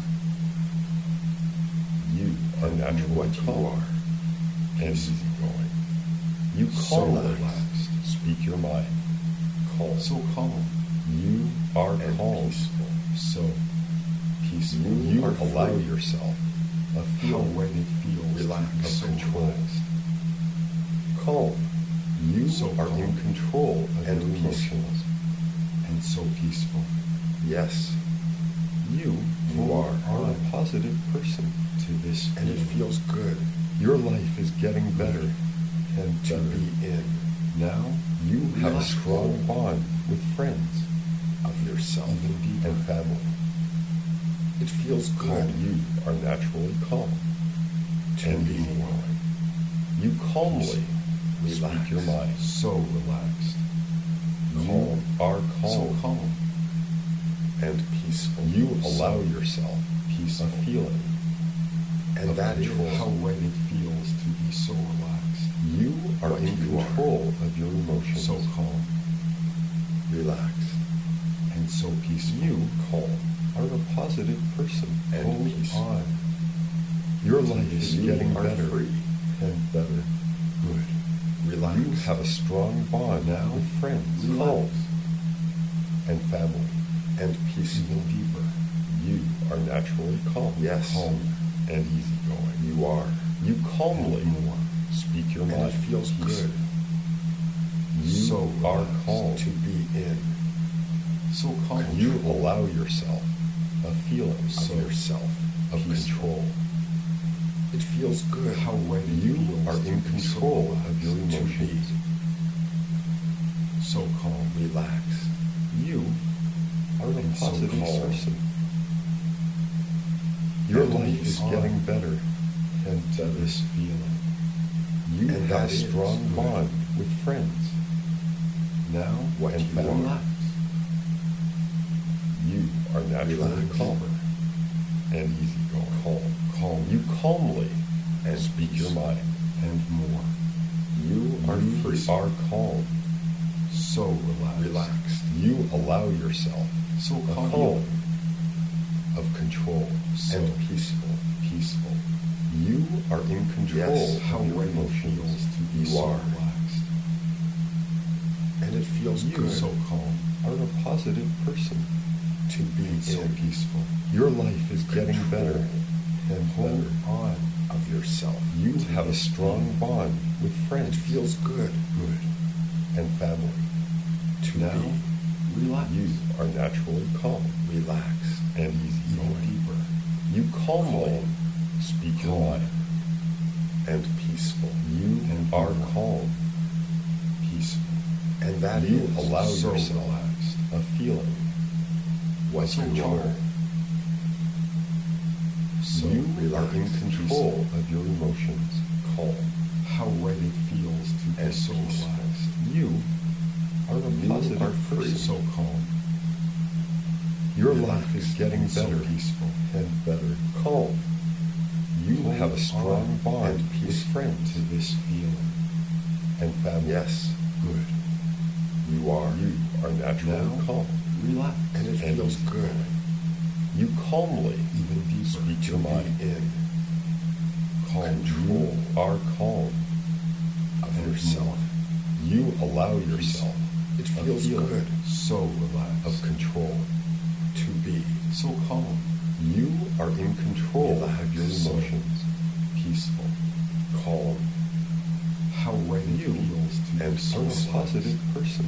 Speaker 1: You are
Speaker 2: and
Speaker 1: naturally
Speaker 2: what you
Speaker 1: calm
Speaker 2: are.
Speaker 1: and
Speaker 2: Peace.
Speaker 1: easygoing. You
Speaker 2: So
Speaker 1: calmly
Speaker 2: relaxed.
Speaker 1: speak your mind. Calm.
Speaker 2: So calm
Speaker 1: You are
Speaker 2: and
Speaker 1: calm.
Speaker 2: peaceful. So peaceful.
Speaker 1: You
Speaker 2: are
Speaker 1: allow
Speaker 2: free.
Speaker 1: yourself a
Speaker 2: How
Speaker 1: feeling
Speaker 2: right it feels
Speaker 1: Relax.
Speaker 2: to be so
Speaker 1: Of control.
Speaker 2: relaxed.
Speaker 1: calm. You
Speaker 2: So
Speaker 1: are
Speaker 2: calm
Speaker 1: in control of
Speaker 2: and
Speaker 1: your
Speaker 2: peaceful.
Speaker 1: emotions.
Speaker 2: And so peaceful. Yes.
Speaker 1: You,
Speaker 2: You
Speaker 1: you
Speaker 2: are
Speaker 1: are a
Speaker 2: on.
Speaker 1: positive person.
Speaker 2: To this and it feels good
Speaker 1: Your life is getting better and
Speaker 2: to
Speaker 1: better.
Speaker 2: be in now
Speaker 1: You have a
Speaker 2: Relax.
Speaker 1: strong bond with friends
Speaker 2: of yourself. Even deeper.
Speaker 1: and family.
Speaker 2: It feels good
Speaker 1: Calm. You are naturally calm
Speaker 2: to
Speaker 1: and
Speaker 2: be
Speaker 1: easygoing. You calmly
Speaker 2: Relax.
Speaker 1: speak your mind.
Speaker 2: So relaxed.
Speaker 1: You are calm.
Speaker 2: So calm and peaceful.
Speaker 1: You
Speaker 2: So
Speaker 1: allow yourself
Speaker 2: peaceful.
Speaker 1: a feeling
Speaker 2: And
Speaker 1: of
Speaker 2: that is
Speaker 1: control.
Speaker 2: how right it feels to be so relaxed.
Speaker 1: You are
Speaker 2: What
Speaker 1: in
Speaker 2: you are.
Speaker 1: control of your emotions.
Speaker 2: So calm. Relaxed. And so peaceful.
Speaker 1: You, calm, are a positive person
Speaker 2: and
Speaker 1: Hold
Speaker 2: peaceful.
Speaker 1: on. Your life is
Speaker 2: You
Speaker 1: getting
Speaker 2: are
Speaker 1: better
Speaker 2: free.
Speaker 1: and better.
Speaker 2: Good. Relax.
Speaker 1: You have a strong bond
Speaker 2: Now,
Speaker 1: with friends,
Speaker 2: relax.
Speaker 1: calm, and family.
Speaker 2: and peaceful.
Speaker 1: Even deeper. You are naturally calm.
Speaker 2: Yes.
Speaker 1: Calm and easygoing.
Speaker 2: You are.
Speaker 1: You calmly
Speaker 2: And more.
Speaker 1: speak your
Speaker 2: And
Speaker 1: mind.
Speaker 2: it feels
Speaker 1: peacefully.
Speaker 2: good.
Speaker 1: You
Speaker 2: so
Speaker 1: are
Speaker 2: relaxed
Speaker 1: calm.
Speaker 2: to be in. So calm.
Speaker 1: You allow yourself a feeling
Speaker 2: of
Speaker 1: of,
Speaker 2: yourself.
Speaker 1: of
Speaker 2: Peaceful.
Speaker 1: control.
Speaker 2: It feels good. How right it
Speaker 1: You
Speaker 2: feels
Speaker 1: are
Speaker 2: to
Speaker 1: in
Speaker 2: be so
Speaker 1: control of your
Speaker 2: relaxed, to be
Speaker 1: emotions.
Speaker 2: So calm. Relax.
Speaker 1: You are a
Speaker 2: And so
Speaker 1: positive
Speaker 2: calm.
Speaker 1: person. Your
Speaker 2: And
Speaker 1: life is
Speaker 2: on
Speaker 1: getting better and
Speaker 2: To
Speaker 1: better.
Speaker 2: this feeling.
Speaker 1: You
Speaker 2: and
Speaker 1: have
Speaker 2: that
Speaker 1: a
Speaker 2: is
Speaker 1: strong
Speaker 2: good.
Speaker 1: bond with friends.
Speaker 2: Now what
Speaker 1: And
Speaker 2: you
Speaker 1: family.
Speaker 2: relax.
Speaker 1: You are naturally
Speaker 2: Relax.
Speaker 1: calmer and easygoing.
Speaker 2: Calm. Calm.
Speaker 1: You calmly
Speaker 2: and
Speaker 1: speak your
Speaker 2: peaceful.
Speaker 1: mind.
Speaker 2: And more. You are
Speaker 1: You
Speaker 2: free.
Speaker 1: are calm.
Speaker 2: So relaxed. Relaxed.
Speaker 1: You allow yourself
Speaker 2: So
Speaker 1: a
Speaker 2: calm.
Speaker 1: feeling of control
Speaker 2: So
Speaker 1: and
Speaker 2: peaceful. Peaceful.
Speaker 1: You are in control
Speaker 2: Yes. How
Speaker 1: of your
Speaker 2: right it
Speaker 1: emotions.
Speaker 2: feels to be
Speaker 1: You
Speaker 2: so
Speaker 1: are.
Speaker 2: relaxed. And it feels
Speaker 1: You
Speaker 2: good. So calm.
Speaker 1: are a positive person.
Speaker 2: To be so
Speaker 1: in.
Speaker 2: peaceful.
Speaker 1: Your life is getting
Speaker 2: Control.
Speaker 1: better and
Speaker 2: Hold
Speaker 1: better.
Speaker 2: on of yourself.
Speaker 1: You
Speaker 2: To
Speaker 1: have a
Speaker 2: this
Speaker 1: strong
Speaker 2: feeling.
Speaker 1: bond with
Speaker 2: It
Speaker 1: friends
Speaker 2: feels good. Good.
Speaker 1: and family.
Speaker 2: To
Speaker 1: Now,
Speaker 2: be relaxed.
Speaker 1: You are naturally calm
Speaker 2: Relax.
Speaker 1: and
Speaker 2: Even
Speaker 1: easygoing.
Speaker 2: deeper.
Speaker 1: You calmly
Speaker 2: Calm.
Speaker 1: speak your
Speaker 2: Calm.
Speaker 1: mind.
Speaker 2: And peaceful.
Speaker 1: You
Speaker 2: And
Speaker 1: are
Speaker 2: more.
Speaker 1: calm.
Speaker 2: Peaceful. And that is
Speaker 1: You allow
Speaker 2: so
Speaker 1: yourself
Speaker 2: relaxed.
Speaker 1: a feeling
Speaker 2: What
Speaker 1: of
Speaker 2: you
Speaker 1: control.
Speaker 2: are. So
Speaker 1: you
Speaker 2: relaxed,
Speaker 1: are in control of your emotions. Calm.
Speaker 2: How right it feels to be
Speaker 1: And
Speaker 2: so
Speaker 1: peaceful.
Speaker 2: relaxed.
Speaker 1: You are a
Speaker 2: You
Speaker 1: positive
Speaker 2: are free,
Speaker 1: person.
Speaker 2: so calm.
Speaker 1: Your
Speaker 2: Relaxed
Speaker 1: life is getting
Speaker 2: and so
Speaker 1: better
Speaker 2: peaceful.
Speaker 1: and better. Calm. You
Speaker 2: Hold
Speaker 1: have a strong
Speaker 2: on
Speaker 1: bond
Speaker 2: and
Speaker 1: with
Speaker 2: peaceful
Speaker 1: friends
Speaker 2: to this feeling.
Speaker 1: and family.
Speaker 2: Yes, good.
Speaker 1: You are. You are naturally
Speaker 2: Now,
Speaker 1: calm.
Speaker 2: relax. And it
Speaker 1: And
Speaker 2: feels
Speaker 1: easy
Speaker 2: good.
Speaker 1: You calmly
Speaker 2: Even deeper
Speaker 1: speak
Speaker 2: to
Speaker 1: your
Speaker 2: be
Speaker 1: mind.
Speaker 2: in. Calm
Speaker 1: Control
Speaker 2: you
Speaker 1: are calm
Speaker 2: of
Speaker 1: and
Speaker 2: yourself.
Speaker 1: more. You allow yourself
Speaker 2: It
Speaker 1: a
Speaker 2: feels
Speaker 1: feeling
Speaker 2: good. So relaxed.
Speaker 1: of control.
Speaker 2: To be so calm.
Speaker 1: You are in control
Speaker 2: Relax.
Speaker 1: of your emotions.
Speaker 2: Peaceful. Calm. How right it
Speaker 1: You
Speaker 2: feels to
Speaker 1: and
Speaker 2: be so
Speaker 1: are a
Speaker 2: relaxed.
Speaker 1: positive person.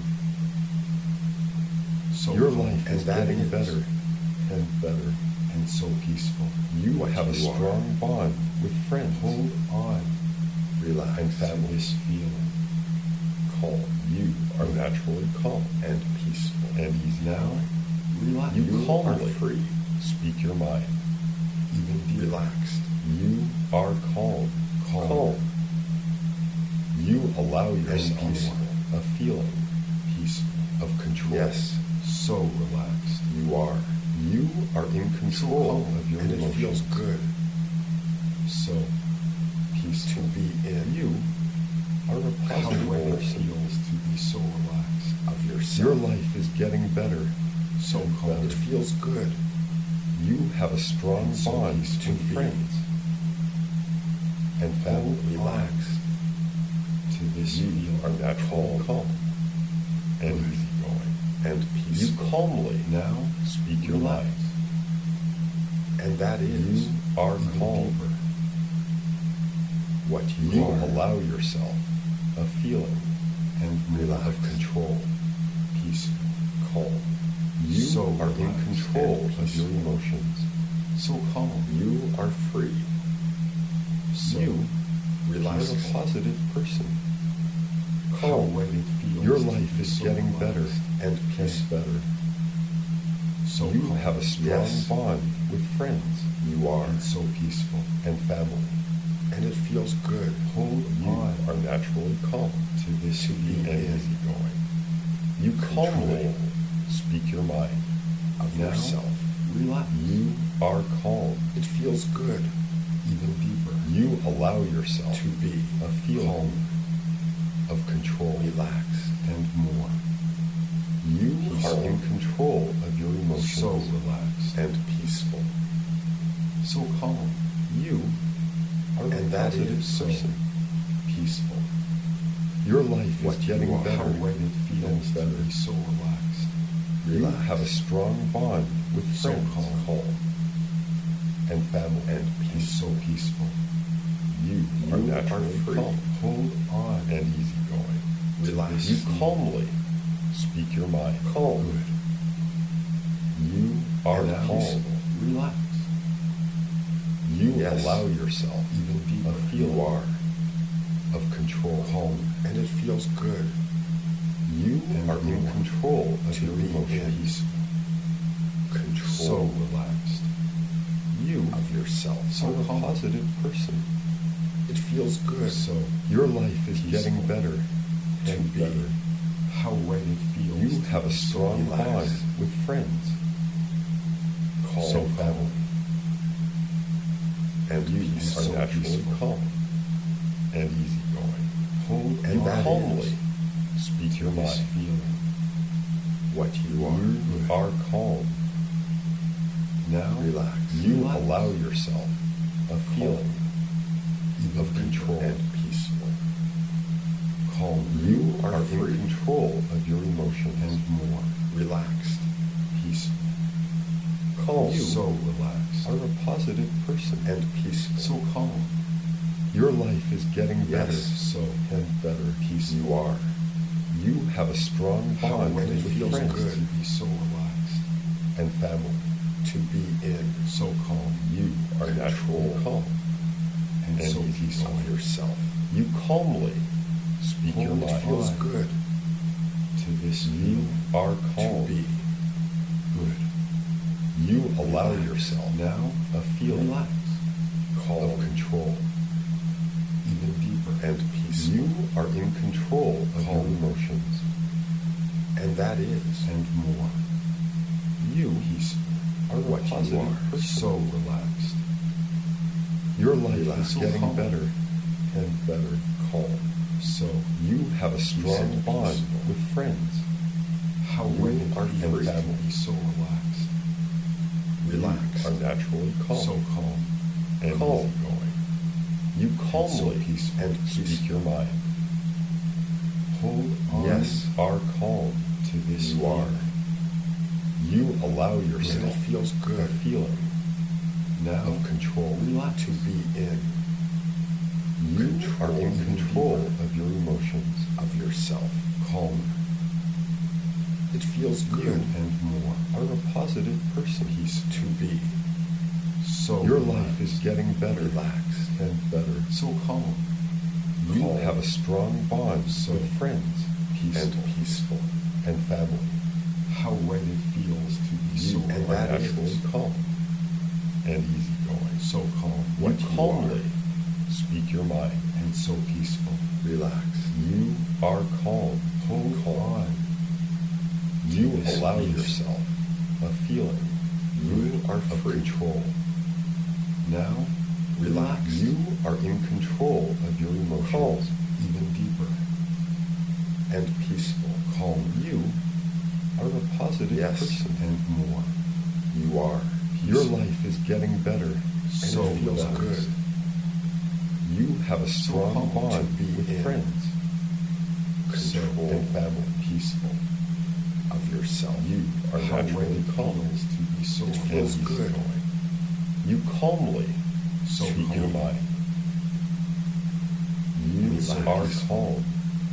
Speaker 2: So
Speaker 1: Your
Speaker 2: calm.
Speaker 1: life
Speaker 2: and
Speaker 1: is
Speaker 2: that
Speaker 1: getting
Speaker 2: is
Speaker 1: better and better.
Speaker 2: and so peaceful.
Speaker 1: You
Speaker 2: What
Speaker 1: have a
Speaker 2: you are.
Speaker 1: strong bond with friends
Speaker 2: Hold on. Relax
Speaker 1: and
Speaker 2: to
Speaker 1: family.
Speaker 2: this feeling.
Speaker 1: Calm. You are naturally calm
Speaker 2: And peaceful.
Speaker 1: and easy.
Speaker 2: Now, relax.
Speaker 1: You
Speaker 2: You
Speaker 1: calmly
Speaker 2: are free.
Speaker 1: speak your mind.
Speaker 2: Even deeper. Relaxed.
Speaker 1: You are calm.
Speaker 2: Calm.
Speaker 1: You allow yourself
Speaker 2: peaceful.
Speaker 1: a feeling
Speaker 2: Peaceful.
Speaker 1: of control.
Speaker 2: Yes. So relaxed.
Speaker 1: You are. You are in
Speaker 2: So
Speaker 1: control
Speaker 2: calm.
Speaker 1: of your
Speaker 2: and
Speaker 1: emotions.
Speaker 2: it feels good. So peaceful. To be in.
Speaker 1: You are a
Speaker 2: How
Speaker 1: positive
Speaker 2: right it
Speaker 1: person.
Speaker 2: feels to be so relaxed. Of yourself.
Speaker 1: Your life is getting better.
Speaker 2: So
Speaker 1: and
Speaker 2: calm.
Speaker 1: better.
Speaker 2: It feels good.
Speaker 1: You have a strong
Speaker 2: And so
Speaker 1: bond
Speaker 2: peaceful
Speaker 1: with
Speaker 2: to be.
Speaker 1: friends and family.
Speaker 2: Hold relaxed to this
Speaker 1: You
Speaker 2: feeling.
Speaker 1: are naturally calm and
Speaker 2: Good.
Speaker 1: easygoing.
Speaker 2: And
Speaker 1: You
Speaker 2: peaceful.
Speaker 1: calmly
Speaker 2: Now
Speaker 1: speak your
Speaker 2: relax.
Speaker 1: mind.
Speaker 2: And that is
Speaker 1: You are
Speaker 2: even
Speaker 1: calm.
Speaker 2: deeper. What you,
Speaker 1: You
Speaker 2: are.
Speaker 1: allow yourself a feeling
Speaker 2: and relax.
Speaker 1: of control.
Speaker 2: Peaceful.
Speaker 1: Calm. You
Speaker 2: So
Speaker 1: are in
Speaker 2: relaxed
Speaker 1: control
Speaker 2: and
Speaker 1: of your
Speaker 2: peaceful.
Speaker 1: emotions.
Speaker 2: So calm. You are free. So
Speaker 1: You are
Speaker 2: relaxed.
Speaker 1: a positive person.
Speaker 2: How
Speaker 1: Calm.
Speaker 2: right it feels.
Speaker 1: Your
Speaker 2: to
Speaker 1: life
Speaker 2: be
Speaker 1: is
Speaker 2: so
Speaker 1: getting
Speaker 2: relaxed
Speaker 1: better
Speaker 2: and
Speaker 1: and
Speaker 2: peaceful.
Speaker 1: better.
Speaker 2: So
Speaker 1: You
Speaker 2: calm.
Speaker 1: have a strong
Speaker 2: Yes.
Speaker 1: bond with friends
Speaker 2: You are. And so peaceful.
Speaker 1: and family.
Speaker 2: And it feels good. Hold
Speaker 1: You
Speaker 2: on
Speaker 1: are naturally calm
Speaker 2: to this
Speaker 1: and
Speaker 2: being in
Speaker 1: easygoing. You calmly speak your mind.
Speaker 2: of
Speaker 1: Now,
Speaker 2: yourself. Relax.
Speaker 1: You are calm.
Speaker 2: It feels good. Even deeper.
Speaker 1: You allow yourself
Speaker 2: To be
Speaker 1: a feeling
Speaker 2: calm,
Speaker 1: of control.
Speaker 2: relaxed, and more.
Speaker 1: You
Speaker 2: Peaceful.
Speaker 1: are in control of your emotions.
Speaker 2: So relaxed
Speaker 1: and peaceful.
Speaker 2: so calm.
Speaker 1: You are a
Speaker 2: And that
Speaker 1: positive
Speaker 2: is so
Speaker 1: person.
Speaker 2: peaceful.
Speaker 1: Your life is
Speaker 2: What
Speaker 1: getting
Speaker 2: you are.
Speaker 1: better
Speaker 2: How right it feels
Speaker 1: and
Speaker 2: to
Speaker 1: better.
Speaker 2: be so relaxed.
Speaker 1: You
Speaker 2: Relax.
Speaker 1: have a strong bond with
Speaker 2: So
Speaker 1: friends
Speaker 2: calm.
Speaker 1: and family.
Speaker 2: And peace. So peaceful.
Speaker 1: You are
Speaker 2: You
Speaker 1: naturally
Speaker 2: are free.
Speaker 1: calm
Speaker 2: Hold on.
Speaker 1: and easygoing.
Speaker 2: Relax.
Speaker 1: You calmly speak your mind. Calm.
Speaker 2: Good.
Speaker 1: You are
Speaker 2: And
Speaker 1: calm.
Speaker 2: peaceful. Relax.
Speaker 1: You
Speaker 2: Yes.
Speaker 1: allow yourself
Speaker 2: Even deeper.
Speaker 1: a feeling
Speaker 2: You are.
Speaker 1: of control.
Speaker 2: Calm. And it feels good.
Speaker 1: You
Speaker 2: And
Speaker 1: are in
Speaker 2: more.
Speaker 1: control of
Speaker 2: To
Speaker 1: your
Speaker 2: be
Speaker 1: emotions. Control.
Speaker 2: So relaxed.
Speaker 1: You
Speaker 2: Of yourself.
Speaker 1: are
Speaker 2: So
Speaker 1: a
Speaker 2: calm.
Speaker 1: positive person.
Speaker 2: It feels good. So
Speaker 1: Your life is
Speaker 2: Peaceful.
Speaker 1: getting better
Speaker 2: to
Speaker 1: and
Speaker 2: be
Speaker 1: better.
Speaker 2: how right it feels.
Speaker 1: You
Speaker 2: to
Speaker 1: have a
Speaker 2: be so
Speaker 1: strong
Speaker 2: relaxed.
Speaker 1: bond with friends
Speaker 2: Calm.
Speaker 1: so family. And you
Speaker 2: peace.
Speaker 1: are
Speaker 2: So
Speaker 1: naturally
Speaker 2: peaceful.
Speaker 1: calm and easygoing.
Speaker 2: Hold
Speaker 1: And
Speaker 2: on. That
Speaker 1: calmly
Speaker 2: is
Speaker 1: speak your
Speaker 2: this
Speaker 1: mind.
Speaker 2: feeling. What you are.
Speaker 1: You
Speaker 2: Good.
Speaker 1: are calm.
Speaker 2: Now
Speaker 1: Relax.
Speaker 2: You
Speaker 1: You
Speaker 2: relax.
Speaker 1: allow yourself a feeling
Speaker 2: Even
Speaker 1: of
Speaker 2: deeper
Speaker 1: control.
Speaker 2: and peaceful. Calm.
Speaker 1: You are in
Speaker 2: free
Speaker 1: control of your emotions.
Speaker 2: and more. Relaxed. Peaceful.
Speaker 1: Calm.
Speaker 2: You so relaxed.
Speaker 1: are a positive person
Speaker 2: and peaceful. So calm.
Speaker 1: Your life is getting better
Speaker 2: Yes. So
Speaker 1: and better.
Speaker 2: peaceful.
Speaker 1: You are. You have a strong
Speaker 2: How
Speaker 1: bond
Speaker 2: right it
Speaker 1: with
Speaker 2: feels
Speaker 1: friends
Speaker 2: good to be so relaxed.
Speaker 1: and family.
Speaker 2: To be in so calm.
Speaker 1: You are naturally calm
Speaker 2: And,
Speaker 1: and
Speaker 2: so
Speaker 1: easy
Speaker 2: peaceful.
Speaker 1: of
Speaker 2: yourself.
Speaker 1: You calmly speak your
Speaker 2: Hold
Speaker 1: mind.
Speaker 2: feels good. To this
Speaker 1: You are calm.
Speaker 2: To be good.
Speaker 1: You allow
Speaker 2: Relax.
Speaker 1: yourself
Speaker 2: Now
Speaker 1: a feeling
Speaker 2: relax. calm,
Speaker 1: of control.
Speaker 2: even deeper and peaceful.
Speaker 1: You are in control of
Speaker 2: Calm.
Speaker 1: your emotions.
Speaker 2: And that is, and more,
Speaker 1: You
Speaker 2: peaceful
Speaker 1: are a
Speaker 2: what you
Speaker 1: positive
Speaker 2: are,
Speaker 1: person.
Speaker 2: so relaxed,
Speaker 1: Your life
Speaker 2: Relax.
Speaker 1: is
Speaker 2: So
Speaker 1: getting
Speaker 2: calm.
Speaker 1: better and better.
Speaker 2: calm. So,
Speaker 1: You have a strong
Speaker 2: and
Speaker 1: bond
Speaker 2: peaceful.
Speaker 1: with friends.
Speaker 2: how
Speaker 1: You
Speaker 2: great it
Speaker 1: are
Speaker 2: feels
Speaker 1: free.
Speaker 2: to be so relaxed, relaxed,
Speaker 1: You are naturally calm
Speaker 2: so calm,
Speaker 1: and
Speaker 2: calm.
Speaker 1: easygoing. You calmly
Speaker 2: so peaceful.
Speaker 1: and
Speaker 2: And
Speaker 1: speak
Speaker 2: peaceful.
Speaker 1: your mind.
Speaker 2: hold on
Speaker 1: Yes, are calm.
Speaker 2: to this
Speaker 1: You are.
Speaker 2: feeling.
Speaker 1: You allow
Speaker 2: And
Speaker 1: yourself
Speaker 2: it feels
Speaker 1: a
Speaker 2: good
Speaker 1: feeling
Speaker 2: now
Speaker 1: of control.
Speaker 2: relax to be in
Speaker 1: You
Speaker 2: control
Speaker 1: are in
Speaker 2: even
Speaker 1: control
Speaker 2: deeper.
Speaker 1: of your emotions.
Speaker 2: of yourself, calmer. It feels good
Speaker 1: You
Speaker 2: and more.
Speaker 1: are a positive person.
Speaker 2: Peace to be. So
Speaker 1: Your
Speaker 2: relaxed,
Speaker 1: life is getting better
Speaker 2: relaxed,
Speaker 1: and better.
Speaker 2: so calm,
Speaker 1: You
Speaker 2: calm,
Speaker 1: have a strong bond
Speaker 2: So
Speaker 1: with friends
Speaker 2: peaceful,
Speaker 1: and
Speaker 2: peaceful.
Speaker 1: and family.
Speaker 2: How right it feels to be
Speaker 1: You
Speaker 2: so
Speaker 1: are
Speaker 2: and that
Speaker 1: naturally
Speaker 2: is
Speaker 1: calm and easygoing.
Speaker 2: so calm.
Speaker 1: You
Speaker 2: What you
Speaker 1: calmly
Speaker 2: are,
Speaker 1: speak your mind.
Speaker 2: and so peaceful. Relax.
Speaker 1: You are calm.
Speaker 2: Hold
Speaker 1: calm.
Speaker 2: on.
Speaker 1: You
Speaker 2: This
Speaker 1: allow
Speaker 2: peace.
Speaker 1: yourself a feeling
Speaker 2: You are
Speaker 1: of
Speaker 2: free.
Speaker 1: control.
Speaker 2: Now, relax.
Speaker 1: You are in control of your emotions.
Speaker 2: Calm, even deeper and peaceful. Calm.
Speaker 1: You are a positive
Speaker 2: Yes,
Speaker 1: person.
Speaker 2: and more. You are.
Speaker 1: Your
Speaker 2: peaceful.
Speaker 1: life is getting better
Speaker 2: so
Speaker 1: and
Speaker 2: feels
Speaker 1: relaxed.
Speaker 2: good.
Speaker 1: You have a strong
Speaker 2: calm to
Speaker 1: bond
Speaker 2: be
Speaker 1: with
Speaker 2: in
Speaker 1: friends
Speaker 2: Control
Speaker 1: and family.
Speaker 2: peaceful of yourself.
Speaker 1: You are
Speaker 2: How
Speaker 1: naturally
Speaker 2: right it
Speaker 1: calm
Speaker 2: feels to be so
Speaker 1: and
Speaker 2: it feels good.
Speaker 1: easygoing. You calmly
Speaker 2: So
Speaker 1: speak
Speaker 2: calm.
Speaker 1: your mind. You
Speaker 2: Relax.
Speaker 1: are calm.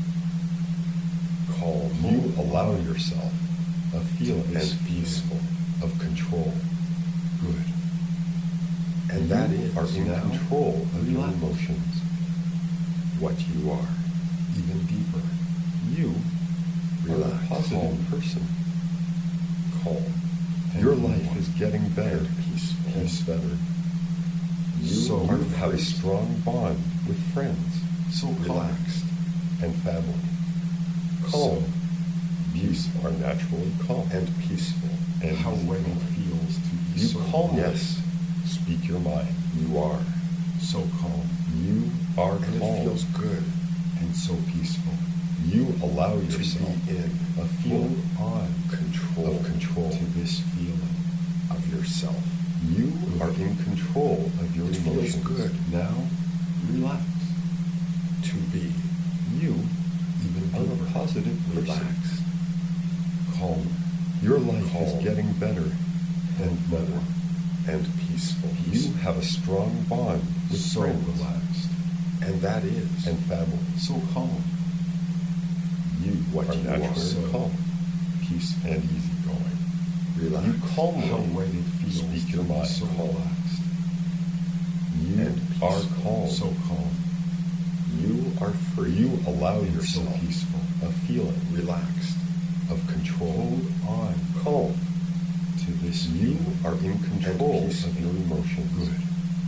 Speaker 2: Calm.
Speaker 1: You
Speaker 2: Hold
Speaker 1: allow
Speaker 2: on.
Speaker 1: yourself a feeling
Speaker 2: and
Speaker 1: and
Speaker 2: peaceful.
Speaker 1: of control.
Speaker 2: Good. And
Speaker 1: You
Speaker 2: that is
Speaker 1: are in
Speaker 2: now
Speaker 1: control of your
Speaker 2: relax.
Speaker 1: emotions.
Speaker 2: what you are, even deeper.
Speaker 1: You are
Speaker 2: Relax.
Speaker 1: a positive
Speaker 2: Calm.
Speaker 1: person.
Speaker 2: Calm. and
Speaker 1: Your
Speaker 2: more.
Speaker 1: life is getting better
Speaker 2: and peaceful.
Speaker 1: and better. You
Speaker 2: So
Speaker 1: are- have a
Speaker 2: free.
Speaker 1: strong bond with friends
Speaker 2: So relaxed.
Speaker 1: and family.
Speaker 2: Calm.
Speaker 1: You are naturally calm.
Speaker 2: and peaceful.
Speaker 1: And
Speaker 2: how right it
Speaker 1: easygoing.
Speaker 2: feels to be
Speaker 1: You
Speaker 2: so
Speaker 1: calmly
Speaker 2: Yes,
Speaker 1: speak your mind.
Speaker 2: you are. So calm.
Speaker 1: You are
Speaker 2: And
Speaker 1: calm.
Speaker 2: it feels good and so peaceful.
Speaker 1: You allow
Speaker 2: To
Speaker 1: yourself
Speaker 2: be in
Speaker 1: a feeling
Speaker 2: hold on control
Speaker 1: of control.
Speaker 2: to this feeling of yourself.
Speaker 1: You
Speaker 2: Good.
Speaker 1: are in control of your
Speaker 2: It
Speaker 1: emotions.
Speaker 2: feels good now. Relax. To be
Speaker 1: You
Speaker 2: even
Speaker 1: are
Speaker 2: deeper.
Speaker 1: a positive person.
Speaker 2: Relaxed. Calmer.
Speaker 1: Your life
Speaker 2: Calm.
Speaker 1: is getting better and better.
Speaker 2: more and peaceful.
Speaker 1: You have a strong bond with
Speaker 2: so
Speaker 1: friends
Speaker 2: relaxed. And that is
Speaker 1: and family.
Speaker 2: so calm.
Speaker 1: You
Speaker 2: What
Speaker 1: are
Speaker 2: you are.
Speaker 1: naturally
Speaker 2: So
Speaker 1: calm
Speaker 2: peaceful.
Speaker 1: and easygoing.
Speaker 2: Relax.
Speaker 1: You calmly
Speaker 2: how right it feels
Speaker 1: speak
Speaker 2: to
Speaker 1: your
Speaker 2: be
Speaker 1: mind.
Speaker 2: so relaxed.
Speaker 1: You
Speaker 2: and
Speaker 1: are
Speaker 2: peaceful.
Speaker 1: calm.
Speaker 2: So calm.
Speaker 1: You are free. You allow
Speaker 2: And so
Speaker 1: yourself
Speaker 2: peaceful.
Speaker 1: a feeling
Speaker 2: Relaxed.
Speaker 1: of control.
Speaker 2: Hold on
Speaker 1: Calm.
Speaker 2: to this
Speaker 1: You
Speaker 2: feeling.
Speaker 1: are in control
Speaker 2: peaceful.
Speaker 1: of your emotions.
Speaker 2: Good.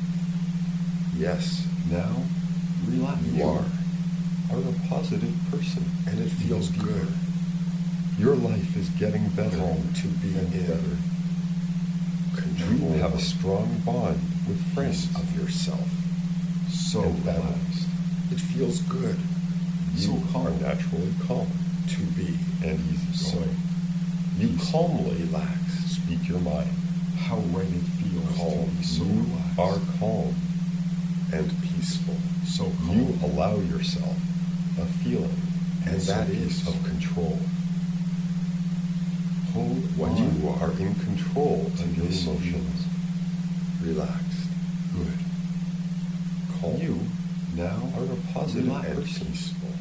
Speaker 2: Yes.
Speaker 1: Now,
Speaker 2: Relax.
Speaker 1: you are, are a positive person.
Speaker 2: And it feels
Speaker 1: Even
Speaker 2: good.
Speaker 1: deeper. Your life is getting better
Speaker 2: Calm to be
Speaker 1: and
Speaker 2: in
Speaker 1: better.
Speaker 2: Control
Speaker 1: You have a strong bond with friends
Speaker 2: piece of yourself. So
Speaker 1: and family.
Speaker 2: relaxed. It feels good.
Speaker 1: You
Speaker 2: so calm
Speaker 1: are naturally calm
Speaker 2: to be
Speaker 1: and
Speaker 2: so
Speaker 1: easygoing. You
Speaker 2: peaceful.
Speaker 1: calmly
Speaker 2: relaxed.
Speaker 1: speak your mind.
Speaker 2: How right it feels
Speaker 1: Calm.
Speaker 2: to be so
Speaker 1: You
Speaker 2: relaxed.
Speaker 1: are calm.
Speaker 2: and peaceful. So calm.
Speaker 1: You allow yourself a feeling
Speaker 2: And
Speaker 1: so
Speaker 2: that is
Speaker 1: peaceful of control.
Speaker 2: hold
Speaker 1: When
Speaker 2: on.
Speaker 1: you are in control
Speaker 2: To
Speaker 1: of your
Speaker 2: this
Speaker 1: emotions,
Speaker 2: Relaxed. Good. Calm.
Speaker 1: you
Speaker 2: now
Speaker 1: are a positive
Speaker 2: relaxed and
Speaker 1: person.
Speaker 2: peaceful.